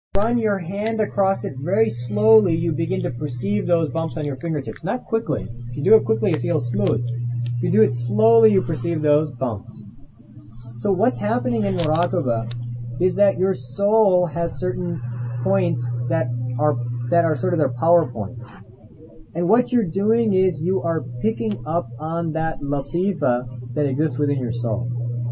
run your hand across it very slowly, you begin to perceive those bumps on your fingertips. Not quickly. If you do it quickly, it feels smooth. If you do it slowly, you perceive those bumps. So what's happening in Muraqabah is that your soul has certain points that are sort of their power points. And what you're doing is you are picking up on that latifa that exists within your soul.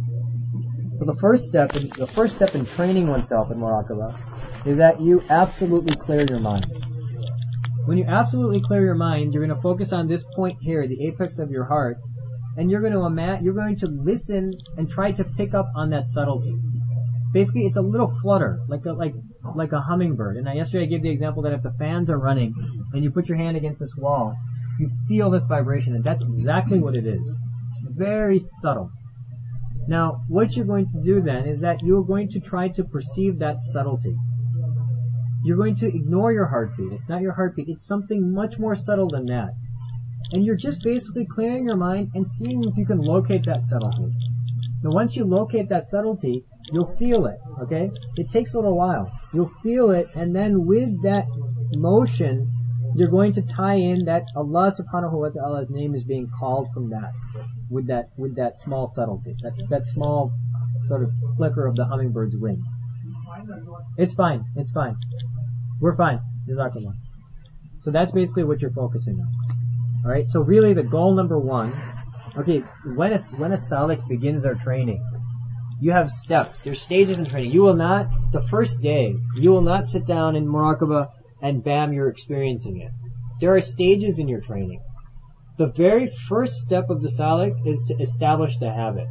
So the first step in training oneself in Muraqabah is that you absolutely clear your mind. When you absolutely clear your mind, you're going to focus on this point here, the apex of your heart, and you're going to listen and try to pick up on that subtlety. Basically, it's a little flutter, like a hummingbird. And yesterday I gave the example that if the fans are running and you put your hand against this wall, you feel this vibration, and that's exactly what it is. It's very subtle. Now, what you're going to do then is that you're going to try to perceive that subtlety. You're going to ignore your heartbeat. It's not your heartbeat. It's something much more subtle than that. And you're just basically clearing your mind and seeing if you can locate that subtlety. Now, once you locate that subtlety, you'll feel it, okay? It takes a little while. You'll feel it, and then with that motion, you're going to tie in that Allah subhanahu wa ta'ala's name is being called from that, with that small subtlety, that small sort of flicker of the hummingbird's wing. It's fine. We're fine. Jazakallah. So that's basically what you're focusing on. Alright, so really the goal number one, okay, when a salik begins their training, you have steps. There's stages in training. The first day, you will not sit down in Muraqabah and bam, you're experiencing it. There are stages in your training. The very first step of the salik is to establish the habit.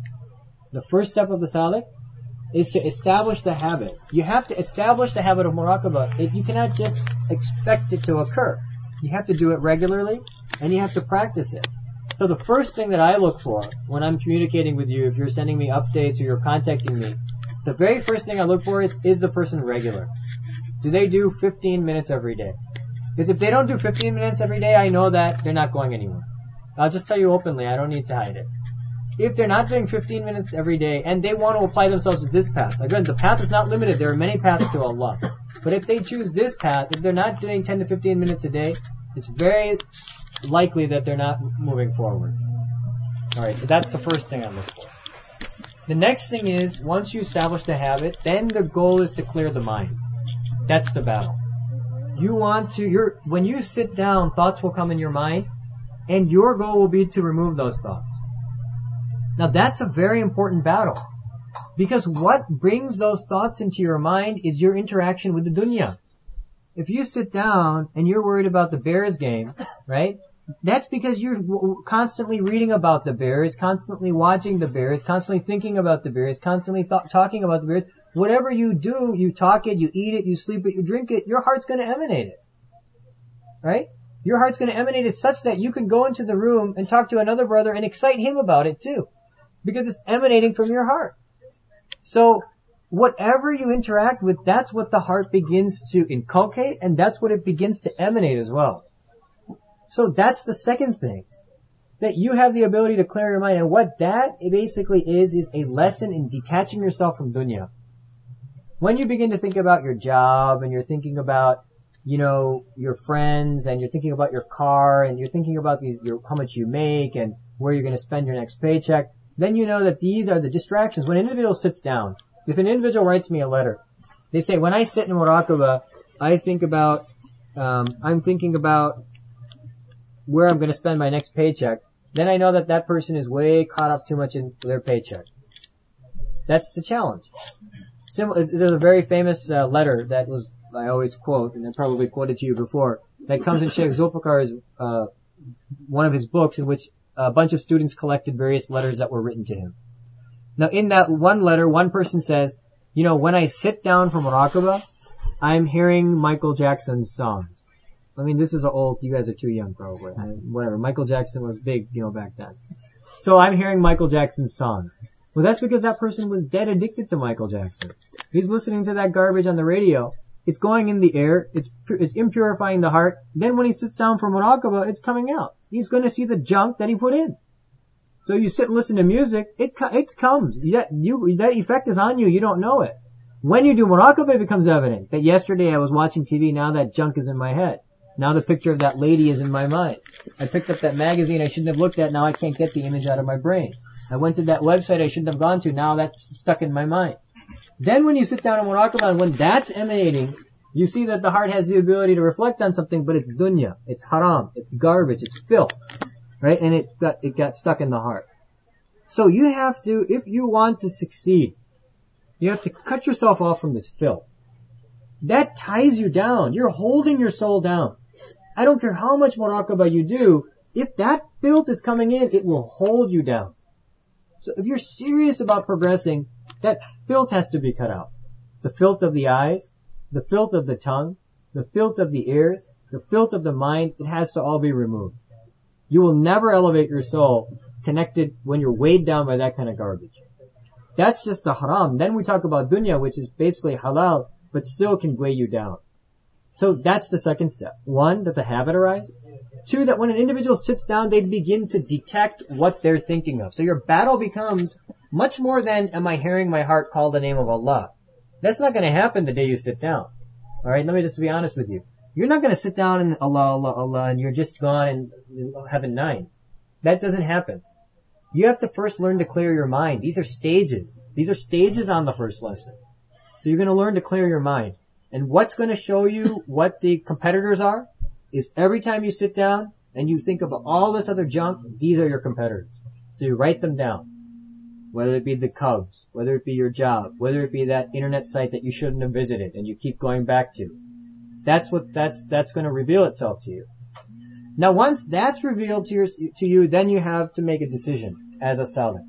The first step of the salik is to establish the habit. You have to establish the habit of Muraqabah. You cannot just expect it to occur. You have to do it regularly, and you have to practice it. So the first thing that I look for when I'm communicating with you, if you're sending me updates or you're contacting me, the very first thing I look for is the person regular? Do they do 15 minutes every day? Because if they don't do 15 minutes every day, I know that they're not going anywhere. I'll just tell you openly, I don't need to hide it. If they're not doing 15 minutes every day and they want to apply themselves to this path, again, the path is not limited. There are many paths to Allah. But if they choose this path, if they're not doing 10 to 15 minutes a day, it's very likely that they're not moving forward. Alright, so that's the first thing I look for. The next thing is, once you establish the habit, then the goal is to clear the mind. That's the battle. When you sit down, thoughts will come in your mind, and your goal will be to remove those thoughts. Now that's a very important battle. Because what brings those thoughts into your mind is your interaction with the dunya. If you sit down and you're worried about the Bears game, right? That's because you're constantly reading about the Bears, constantly watching the Bears, constantly thinking about the Bears, constantly talking about the Bears. Whatever you do, you talk it, you eat it, you sleep it, you drink it, your heart's going to emanate it. Right? Your heart's going to emanate it such that you can go into the room and talk to another brother and excite him about it too. Because it's emanating from your heart. So, whatever you interact with, that's what the heart begins to inculcate, and that's what it begins to emanate as well. So that's the second thing. That you have the ability to clear your mind, and what that basically is a lesson in detaching yourself from dunya. When you begin to think about your job, and you're thinking about, your friends, and you're thinking about your car, and you're thinking about how much you make, and where you're going to spend your next paycheck, then you know that these are the distractions. When an individual sits down, if an individual writes me a letter, they say, when I sit in Muraqabah, I'm thinking about where I'm going to spend my next paycheck, then I know that person is way caught up too much in their paycheck. That's the challenge. There's a very famous letter that I always quote, and I probably quoted to you before, that comes in Sheikh Zulfikar's, one of his books, in which a bunch of students collected various letters that were written to him. Now, in that one letter, one person says, when I sit down for Muraqabah, I'm hearing Michael Jackson's songs. I mean, this is old, you guys are too young probably. Whatever, Michael Jackson was big, back then. So I'm hearing Michael Jackson's songs. Well, that's because that person was dead addicted to Michael Jackson. He's listening to that garbage on the radio. It's going in the air. It's impurifying the heart. Then when he sits down for Muraqabah, it's coming out. He's going to see the junk that he put in. So you sit and listen to music, it comes. That effect is on you. You don't know it. When you do muraqabah, it becomes evident that yesterday I was watching TV, now that junk is in my head. Now the picture of that lady is in my mind. I picked up that magazine I shouldn't have looked at, now I can't get the image out of my brain. I went to that website I shouldn't have gone to, now that's stuck in my mind. Then when you sit down in muraqabah, and when that's emanating, you see that the heart has the ability to reflect on something, but it's dunya, it's haram, it's garbage, it's filth, right? And it got stuck in the heart. So you have to, if you want to succeed, you have to cut yourself off from this filth. That ties you down. You're holding your soul down. I don't care how much muraqabah you do, if that filth is coming in, it will hold you down. So if you're serious about progressing, that filth has to be cut out. The filth of the eyes, the filth of the tongue, the filth of the ears, the filth of the mind, it has to all be removed. You will never elevate your soul connected when you're weighed down by that kind of garbage. That's just the haram. Then we talk about dunya, which is basically halal, but still can weigh you down. So that's the second step. One, that the habit arise. Two, that when an individual sits down, they begin to detect what they're thinking of. So your battle becomes much more than, am I hearing my heart call the name of Allah? That's not going to happen the day you sit down. Alright, let me just be honest with you. You're not going to sit down and Allah, Allah, Allah, and you're just gone in heaven 9. That doesn't happen. You have to first learn to clear your mind. These are stages. These are stages on the first lesson. So you're going to learn to clear your mind. And what's going to show you what the competitors are is every time you sit down and you think of all this other junk, these are your competitors. So you write them down. Whether it be the Cubs, whether it be your job, whether it be that internet site that you shouldn't have visited and you keep going back to. That's going to reveal itself to you. Now once that's revealed to you, then you have to make a decision as a salik.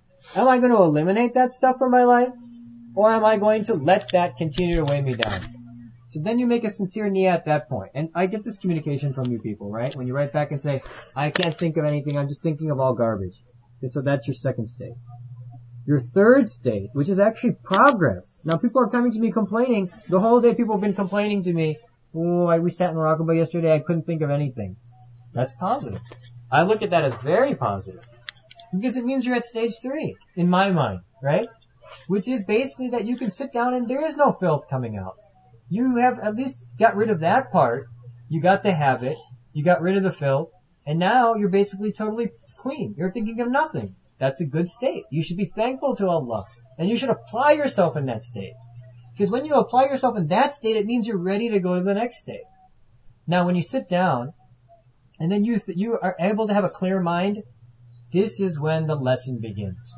Am I going to eliminate that stuff from my life? Or am I going to let that continue to weigh me down? So then you make a sincere niyyah at that point. And I get this communication from you people, right? When you write back and say, I can't think of anything, I'm just thinking of all garbage. Okay, so that's your second state. Your third state, which is actually progress. Now people are coming to me complaining. The whole day people have been complaining to me, we sat in muraqabah yesterday, I couldn't think of anything. That's positive. I look at that as very positive. Because it means you're at stage 3, in my mind, right? Which is basically that you can sit down and there is no filth coming out. You have at least got rid of that part. You got the habit. You got rid of the filth. And now you're basically totally clean. You're thinking of nothing. That's a good state. You should be thankful to Allah. And you should apply yourself in that state. Because when you apply yourself in that state, it means you're ready to go to the next state. Now when you sit down, and then you are able to have a clear mind, this is when the lesson begins.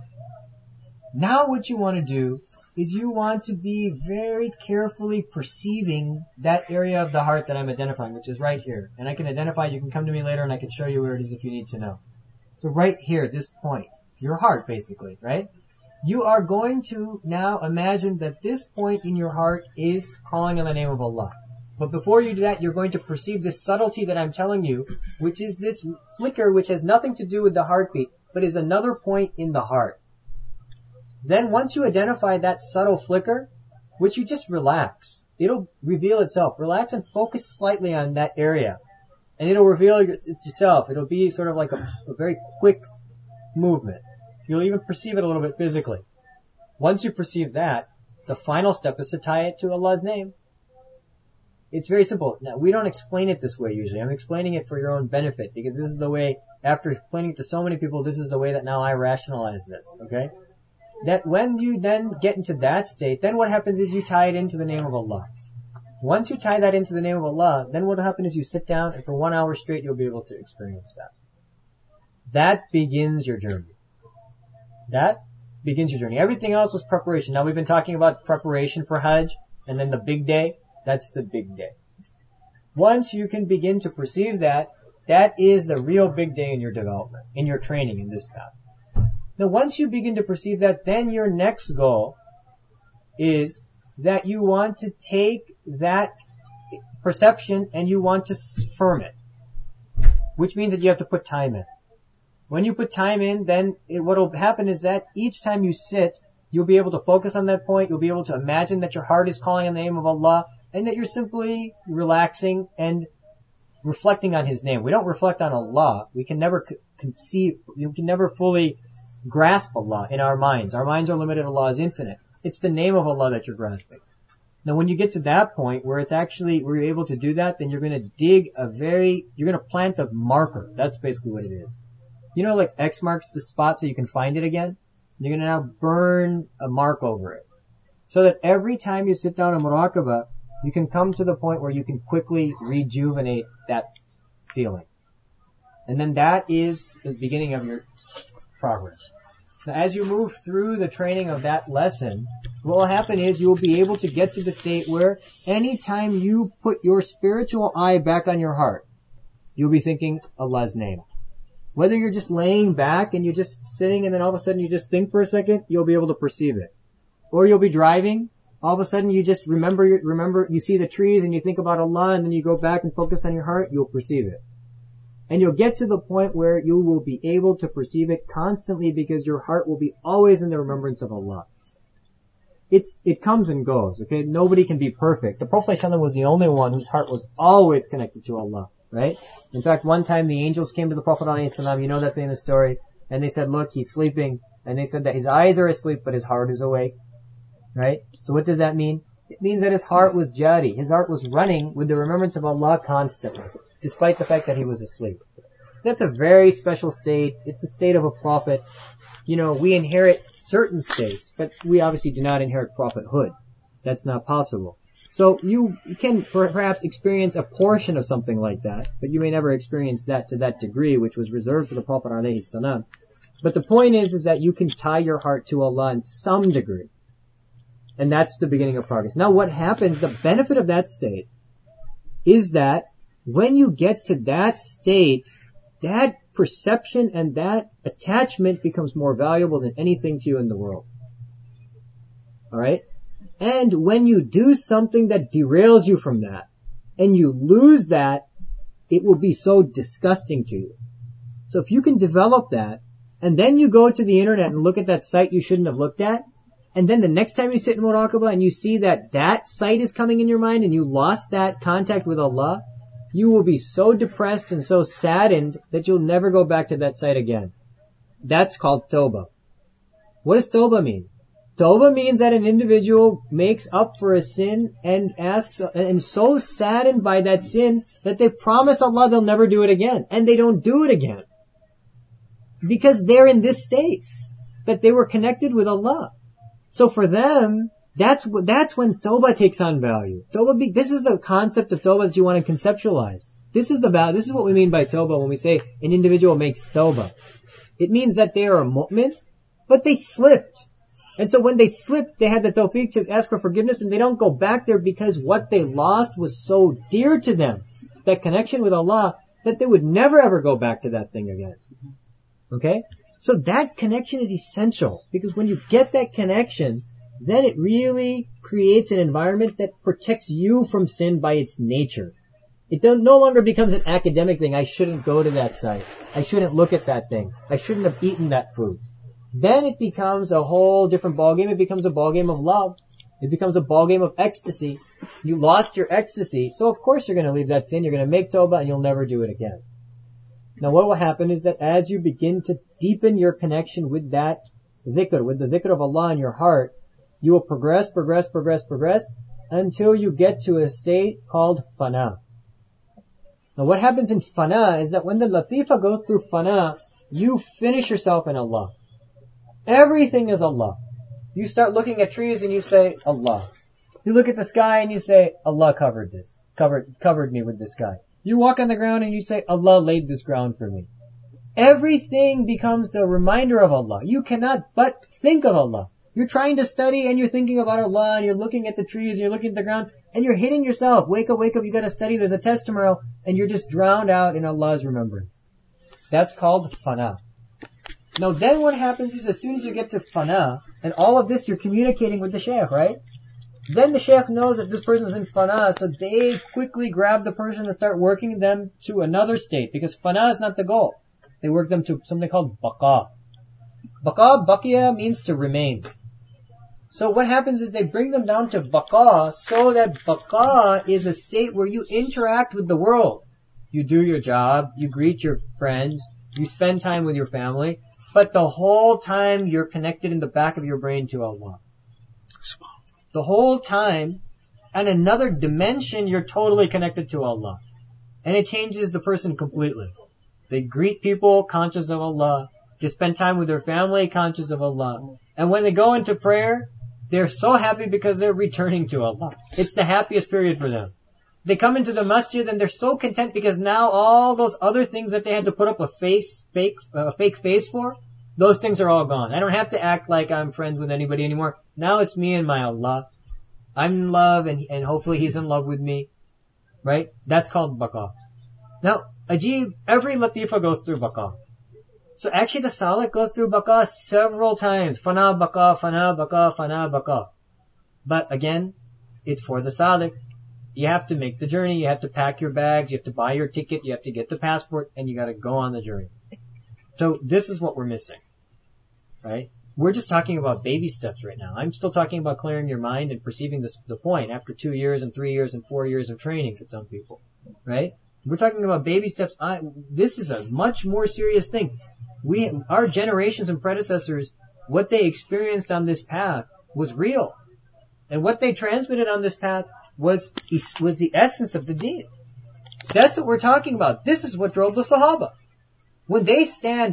Now what you want to do is you want to be very carefully perceiving that area of the heart that I'm identifying, which is right here. And I can identify, you can come to me later and I can show you where it is if you need to know. So right here, this point, your heart basically, right? You are going to now imagine that this point in your heart is calling on the name of Allah. But before you do that, you're going to perceive this subtlety that I'm telling you, which is this flicker which has nothing to do with the heartbeat, but is another point in the heart. Then once you identify that subtle flicker, which you just relax, it'll reveal itself. Relax and focus slightly on that area. And it'll reveal itself. It'll be sort of like a very quick movement. You'll even perceive it a little bit physically. Once you perceive that, the final step is to tie it to Allah's name. It's very simple. Now, we don't explain it this way usually. I'm explaining it for your own benefit because this is the way, after explaining it to so many people, this is the way that now I rationalize this, okay? That when you then get into that state, then what happens is you tie it into the name of Allah. Once you tie that into the name of Allah, then what will happen is you sit down and for 1 hour straight you'll be able to experience that. That begins your journey. That begins your journey. Everything else was preparation. Now we've been talking about preparation for Hajj and then the big day. That's the big day. Once you can begin to perceive that, that is the real big day in your development, in your training in this path. Now once you begin to perceive that, then your next goal is that you want to take that perception and you want to firm it. Which means that you have to put time in. When you put time in, then what will happen is that each time you sit, you'll be able to focus on that point. You'll be able to imagine that your heart is calling on the name of Allah and that you're simply relaxing and reflecting on His name. We don't reflect on Allah. We can never conceive, you can never fully grasp Allah in our minds. Our minds are limited. Allah is infinite. It's the name of Allah that you're grasping. Now when you get to that point where where you're able to do that, then you're going to plant a marker. That's basically what it is. You know, like X marks the spot so you can find it again? You're going to now burn a mark over it. So that every time you sit down in muraqabah, you can come to the point where you can quickly rejuvenate that feeling. And then that is the beginning of your progress. Now, as you move through the training of that lesson, what will happen is you will be able to get to the state where anytime you put your spiritual eye back on your heart, you'll be thinking Allah's name. Whether you're just laying back and you're just sitting and then all of a sudden you just think for a second, you'll be able to perceive it. Or you'll be driving, all of a sudden you just remember, you see the trees and you think about Allah and then you go back and focus on your heart, you'll perceive it. And you'll get to the point where you will be able to perceive it constantly because your heart will be always in the remembrance of Allah. It comes and goes, okay? Nobody can be perfect. The Prophet ﷺ was the only one whose heart was always connected to Allah, right? In fact, one time the angels came to the Prophet ﷺ, you know that famous story, and they said, look, he's sleeping, and they said that his eyes are asleep, but his heart is awake, right? So what does that mean? It means that his heart was jari. His heart was running with the remembrance of Allah constantly, despite the fact that he was asleep. That's a very special state. It's a state of a prophet. You know, we inherit certain states, but we obviously do not inherit prophethood. That's not possible. So you can perhaps experience a portion of something like that, but you may never experience that to that degree, which was reserved for the Prophet ﷺ. But the point is that you can tie your heart to Allah in some degree. And that's the beginning of progress. Now what happens, the benefit of that state is that when you get to that state, that perception and that attachment becomes more valuable than anything to you in the world. Alright? And when you do something that derails you from that, and you lose that, it will be so disgusting to you. So if you can develop that, and then you go to the internet and look at that site you shouldn't have looked at, and then the next time you sit in muraqabah and you see that that site is coming in your mind and you lost that contact with Allah, you will be so depressed and so saddened that you'll never go back to that site again. That's called tawbah. What does tawbah mean? Tawbah means that an individual makes up for a sin and and so saddened by that sin that they promise Allah they'll never do it again. And they don't do it again. Because they're in this state, that they were connected with Allah. So for them, that's when tawbah takes on value. This is the concept of tawbah that you want to conceptualize. This is what we mean by tawbah when we say an individual makes tawbah. It means that they are a mu'min, but they slipped. And so when they slipped, they had the tawfiq to ask for forgiveness and they don't go back there because what they lost was so dear to them, that connection with Allah, that they would never ever go back to that thing again. Okay? So that connection is essential because when you get that connection, then it really creates an environment that protects you from sin by its nature. It no longer becomes an academic thing. I shouldn't go to that site. I shouldn't look at that thing. I shouldn't have eaten that food. Then it becomes a whole different ballgame. It becomes a ballgame of love. It becomes a ballgame of ecstasy. You lost your ecstasy, so of course you're going to leave that sin. You're going to make tawbah and you'll never do it again. Now what will happen is that as you begin to deepen your connection with that dhikr, with the dhikr of Allah in your heart, you will progress until you get to a state called fana. Now what happens in fana is that when the latifa goes through fana, you finish yourself in Allah. Everything is Allah. You start looking at trees and you say, Allah. You look at the sky and you say, Allah covered me with the sky. You walk on the ground and you say, Allah laid this ground for me. Everything becomes the reminder of Allah. You cannot but think of Allah. You're trying to study and you're thinking about Allah and you're looking at the trees and you're looking at the ground and you're hitting yourself. Wake up, you gotta study, there's a test tomorrow, and you're just drowned out in Allah's remembrance. That's called fana. Now then what happens is as soon as you get to fana, and all of this you're communicating with the shaykh, right? Then the shaykh knows that this person is in fana, so they quickly grab the person and start working them to another state, because fana is not the goal. They work them to something called baqa. Baqiya means to remain. So what happens is they bring them down to baqa, so that baqa is a state where you interact with the world. You do your job, you greet your friends, you spend time with your family, but the whole time you're connected in the back of your brain to Allah. The whole time, and another dimension, you're totally connected to Allah. And it changes the person completely. They greet people conscious of Allah. They spend time with their family conscious of Allah. And when they go into prayer, they're so happy because they're returning to Allah. It's the happiest period for them. They come into the masjid and they're so content because now all those other things that they had to put up a fake face for, those things are all gone. I don't have to act like I'm friends with anybody anymore. Now it's me and my Allah. I'm in love and hopefully He's in love with me. Right? That's called baqa. Now, Ajib, every latifa goes through baqa. So actually the salik goes through baqa several times. Fana baqa, fana baqa, fana baqa. But again, it's for the salik. You have to make the journey, you have to pack your bags, you have to buy your ticket, you have to get the passport, and you gotta go on the journey. So this is what we're missing. Right? We're just talking about baby steps right now. I'm still talking about clearing your mind and perceiving the point after 2 years and 3 years and 4 years of training to some people. Right? We're talking about baby steps. This is a much more serious thing. Our generations and predecessors, what they experienced on this path was real. And what they transmitted on this path was the essence of the deen. That's what we're talking about. This is what drove the Sahaba. When they spend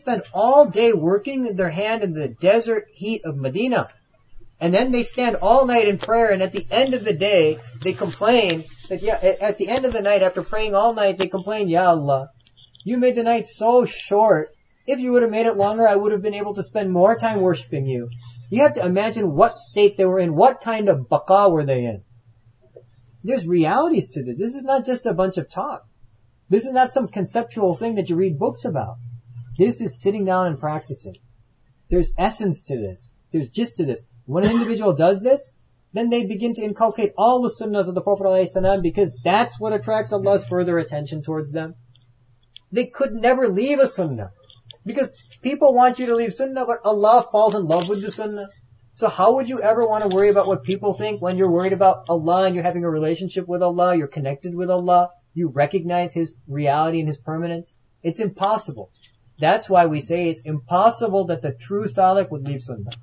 all day working in their hand in the desert heat of Medina, and then they stand all night in prayer, and at the end of the day, they complain that, at the end of the night, after praying all night, they complain, Ya Allah, you made the night so short. If you would have made it longer, I would have been able to spend more time worshiping you. You have to imagine what state they were in, what kind of baqa were they in. There's realities to this. This is not just a bunch of talk. This is not some conceptual thing that you read books about. This is sitting down and practicing. There's essence to this. There's gist to this. When an individual does this, then they begin to inculcate all the sunnahs of the Prophet ﷺ because that's what attracts Allah's further attention towards them. They could never leave a sunnah because people want you to leave sunnah, but Allah falls in love with the sunnah. So how would you ever want to worry about what people think when you're worried about Allah and you're having a relationship with Allah, you're connected with Allah, you recognize His reality and His permanence? It's impossible. That's why we say it's impossible that the true salik would leave sunnah.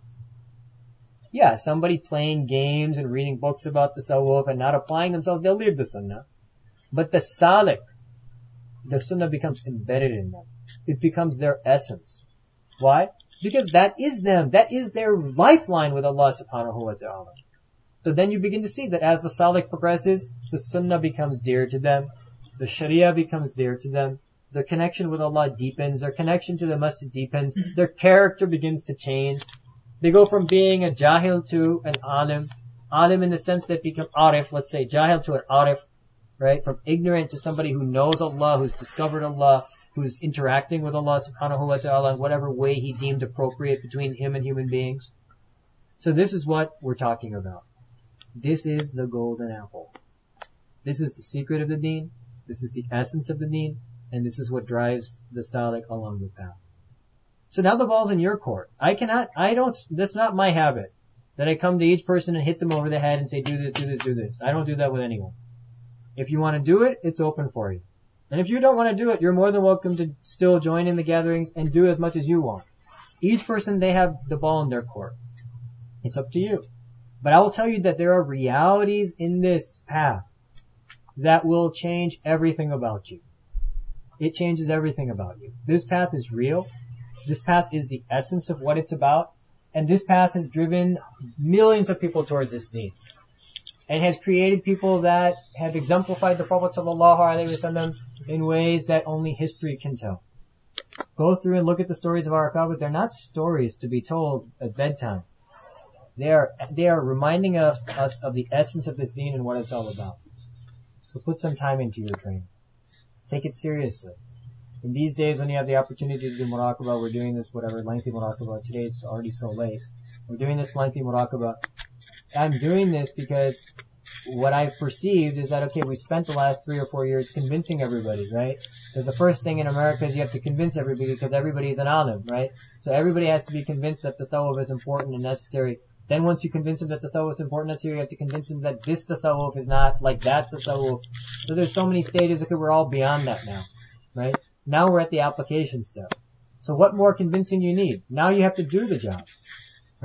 Yeah, somebody playing games and reading books about the tasawwuf and not applying themselves, they'll leave the sunnah. But the salik, the sunnah becomes embedded in them. It becomes their essence. Why? Because that is them. That is their lifeline with Allah subhanahu wa ta'ala. So then you begin to see that as the salik progresses, the sunnah becomes dear to them. The sharia becomes dear to them. Their connection with Allah deepens. Their connection to the masjid deepens. Their character begins to change. They go from being a jahil to an alim. Alim in the sense that become arif, let's say. Jahil to an arif, right? From ignorant to somebody who knows Allah, who's discovered Allah, who's interacting with Allah subhanahu wa ta'ala in whatever way He deemed appropriate between him and human beings. So this is what we're talking about. This is the golden apple. This is the secret of the deen. This is the essence of the deen. And this is what drives the salik along the path. So now the ball's in your court. That's not my habit. That I come to each person and hit them over the head and say, do this, do this, do this. I don't do that with anyone. If you want to do it, it's open for you. And if you don't want to do it, you're more than welcome to still join in the gatherings and do as much as you want. Each person, they have the ball in their court. It's up to you. But I will tell you that there are realities in this path that will change everything about you. It changes everything about you. This path is real. This path is the essence of what it's about. And this path has driven millions of people towards this deen. And has created people that have exemplified the Prophet ﷺ in ways that only history can tell. Go through and look at the stories of our Akabir. They're not stories to be told at bedtime. They are reminding us of the essence of this deen and what it's all about. So put some time into your training. Take it seriously. In these days when you have the opportunity to do muraqabah, we're doing this lengthy muraqabah. Today it's already so late. We're doing this lengthy muraqabah. I'm doing this because what I've perceived is that, okay, we spent the last 3 or 4 years convincing everybody, right? Because the first thing in America is you have to convince everybody because everybody is an alim, right? So everybody has to be convinced that tasawwuf is important and necessary. Then once you convince them that tasawwuf is important and necessary, you have to convince them that this tasawwuf is not like that tasawwuf. So there's so many stages, okay, we're all beyond that now, right? Now we're at the application step. So what more convincing you need? Now you have to do the job, right?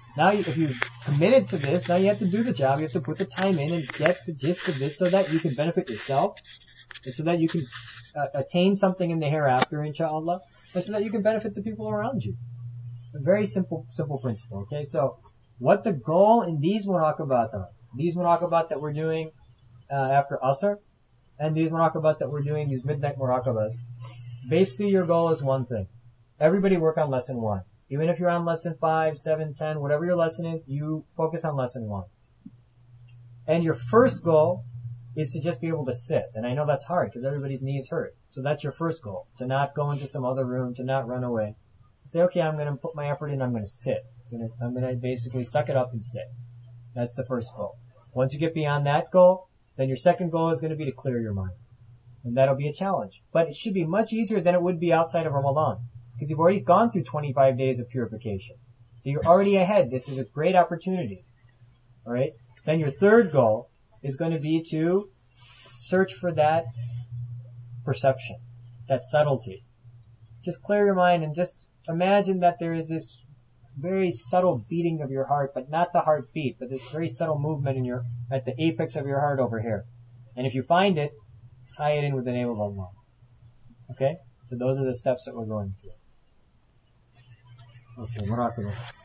Now, if you've committed to this, now you have to do the job. You have to put the time in and get the gist of this so that you can benefit yourself, and so that you can attain something in the hereafter, inshallah, and so that you can benefit the people around you. A very simple principle. Okay, so what the goal in these muraqabat are? These muraqabat that we're doing after Asr, and these muraqabat that we're doing, these midnight muraqabas. Basically, your goal is one thing. Everybody work on lesson 1. Even if you're on lesson 5, 7, 10, whatever your lesson is, you focus on lesson 1. And your first goal is to just be able to sit. And I know that's hard because everybody's knees hurt. So that's your first goal. To not go into some other room, to not run away. To say, okay, I'm going to put my effort in, I'm going to sit. I'm going to basically suck it up and sit. That's the first goal. Once you get beyond that goal, then your second goal is going to be to clear your mind. And that'll be a challenge. But it should be much easier than it would be outside of Ramadan. Because you've already gone through 25 days of purification. So you're already ahead. This is a great opportunity. Alright? Then your third goal is going to be to search for that perception, that subtlety. Just clear your mind and just imagine that there is this very subtle beating of your heart, but not the heartbeat, but this very subtle movement at the apex of your heart over here. And if you find it, tie it in with the name of Allah. Okay? So those are the steps that we're going through. Okay, muraqabah.